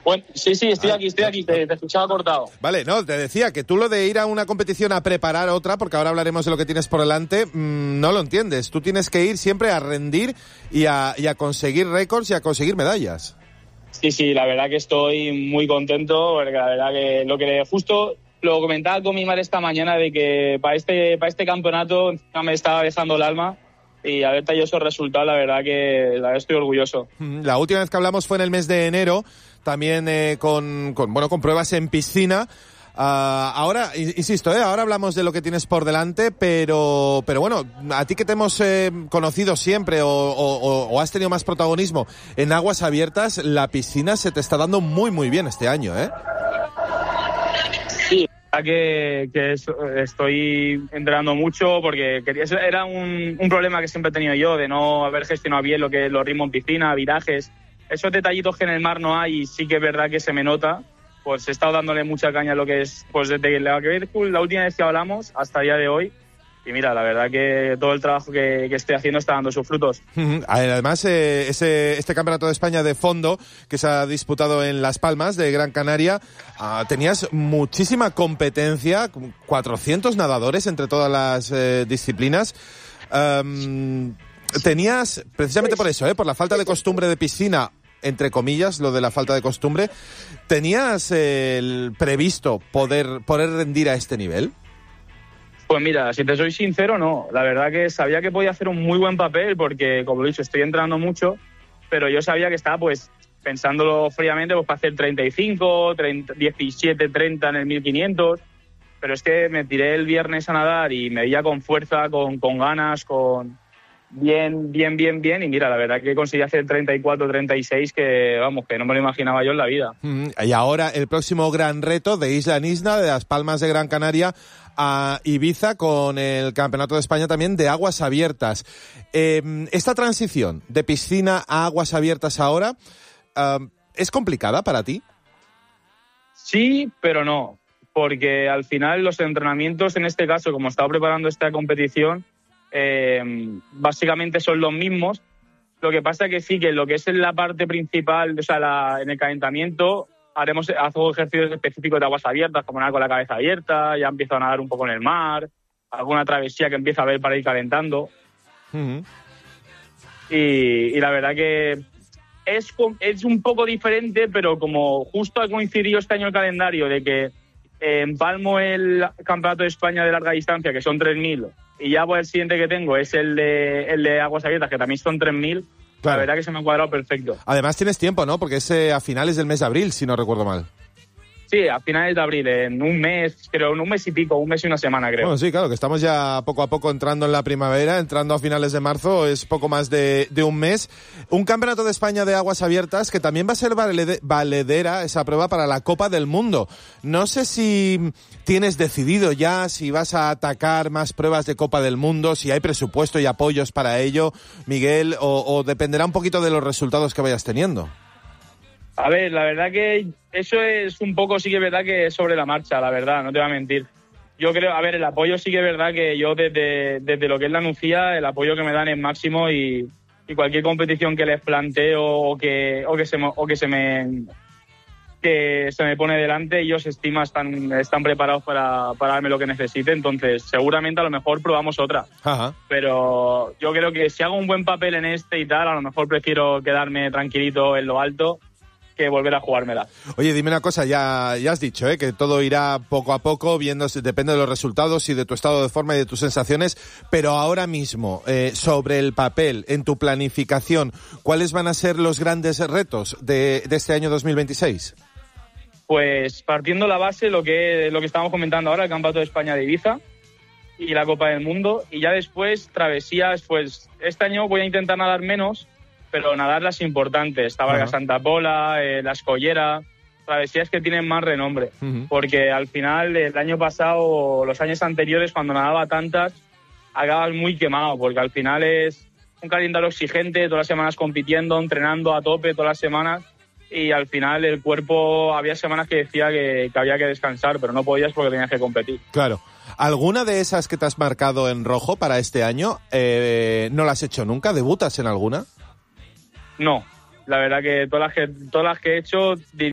Bueno, sí, estoy aquí, te escuchaba cortado. Vale, no, te decía que tú lo de ir a una competición a preparar otra, porque ahora hablaremos de lo que tienes por delante, no lo entiendes. Tú tienes que ir siempre a rendir y a conseguir récords y a conseguir medallas. Sí, la verdad que estoy muy contento, porque la verdad que justo lo comentaba con mi madre esta mañana, de que para este campeonato me estaba dejando el alma, y haber traído esos resultados, la verdad que estoy orgulloso. La última vez que hablamos fue en el mes de enero, también con pruebas en piscina. Ahora, insisto, ahora hablamos de lo que tienes por delante, pero bueno, a ti que te hemos conocido siempre o has tenido más protagonismo en aguas abiertas, la piscina se te está dando muy, muy bien este año, ¿eh? Sí, que estoy entrenando mucho, porque era un problema que siempre he tenido yo, de no haber gestionado bien los ritmos en piscina, virajes, esos detallitos que en el mar no hay, y sí que es verdad que se me nota. Pues he estado dándole mucha caña a lo que es, pues desde la última vez que hablamos hasta el día de hoy. Y mira, la verdad que todo el trabajo que estoy haciendo está dando sus frutos. Además, este Campeonato de España de fondo que se ha disputado en Las Palmas de Gran Canaria, tenías muchísima competencia, 400 nadadores entre todas las disciplinas. Tenías, precisamente por eso, por la falta de costumbre de piscina, entre comillas, lo de la falta de costumbre, ¿tenías previsto poder rendir a este nivel? Pues mira, si te soy sincero, no. La verdad que sabía que podía hacer un muy buen papel, porque, como lo he dicho, estoy entrenando mucho, pero yo sabía que estaba, pues, pensándolo fríamente, pues para hacer 35, 17, 30 en el 1500, pero es que me tiré el viernes a nadar y me veía con fuerza, con ganas, bien, y mira, la verdad que conseguí hacer 34, 36, que vamos, que no me lo imaginaba yo en la vida. Y ahora el próximo gran reto de isla en isla, de Las Palmas de Gran Canaria a Ibiza, con el Campeonato de España también de aguas abiertas. Esta transición de piscina a aguas abiertas ahora, ¿es complicada para ti? Sí, pero no, porque al final los entrenamientos, en este caso, como estaba preparando esta competición, básicamente son los mismos. Lo que pasa que sí, que lo que es en la parte principal, o sea, en el calentamiento, hago ejercicios específicos de aguas abiertas, como nadar con la cabeza abierta, ya empiezo a nadar un poco en el mar, alguna travesía que empiezo a ver para ir calentando. Y la verdad que es un poco diferente, pero como justo ha coincidido este año el calendario de que empalmo el Campeonato de España de larga distancia, que son 3.000, y ya pues el siguiente que tengo es el de aguas abiertas, que también son 3.000, claro. La verdad que se me ha cuadrado perfecto. Además tienes tiempo, ¿no? Porque es a finales del mes de abril, si no recuerdo mal. Sí, a finales de abril, en un mes, creo, en un mes y pico, un mes y una semana, creo. Bueno, sí, claro, que estamos ya poco a poco entrando en la primavera, entrando a finales de marzo, es poco más de un mes. Un Campeonato de España de aguas abiertas que también va a ser valedera esa prueba para la Copa del Mundo. No sé si tienes decidido ya si vas a atacar más pruebas de Copa del Mundo, si hay presupuesto y apoyos para ello, Miguel, o dependerá un poquito de los resultados que vayas teniendo. A ver, la verdad que eso es un poco, sí que es verdad que es sobre la marcha, la verdad, no te voy a mentir. Yo creo, a ver, el apoyo sí que es verdad que yo desde lo que es la Nucía, el apoyo que me dan es máximo, y cualquier competición que les planteo que se me pone delante, ellos están preparados para darme lo que necesite. Entonces seguramente a lo mejor probamos otra. Ajá. Pero yo creo que si hago un buen papel en este y tal, a lo mejor prefiero quedarme tranquilito en lo alto que volver a jugármela. Oye, dime una cosa, ya has dicho que todo irá poco a poco, depende de los resultados y de tu estado de forma y de tus sensaciones, pero ahora mismo, sobre el papel, en tu planificación, ¿cuáles van a ser los grandes retos de este año 2026? Pues partiendo la base, lo que estamos comentando ahora, el Campeonato de España de Ibiza y la Copa del Mundo, y ya después travesías. Pues este año voy a intentar nadar menos, pero nadar las importantes, Tabarga Santa Pola, la Escollera, travesías que tienen más renombre, porque al final el año pasado, los años anteriores, cuando nadaba tantas, acabas muy quemado, porque al final es un calendario exigente, todas las semanas compitiendo, entrenando a tope todas las semanas, y al final el cuerpo, había semanas que decía que había que descansar, pero no podías porque tenías que competir. Claro. ¿Alguna de esas que te has marcado en rojo para este año no la has hecho nunca? ¿Debutas en alguna? No, la verdad que todas las que he hecho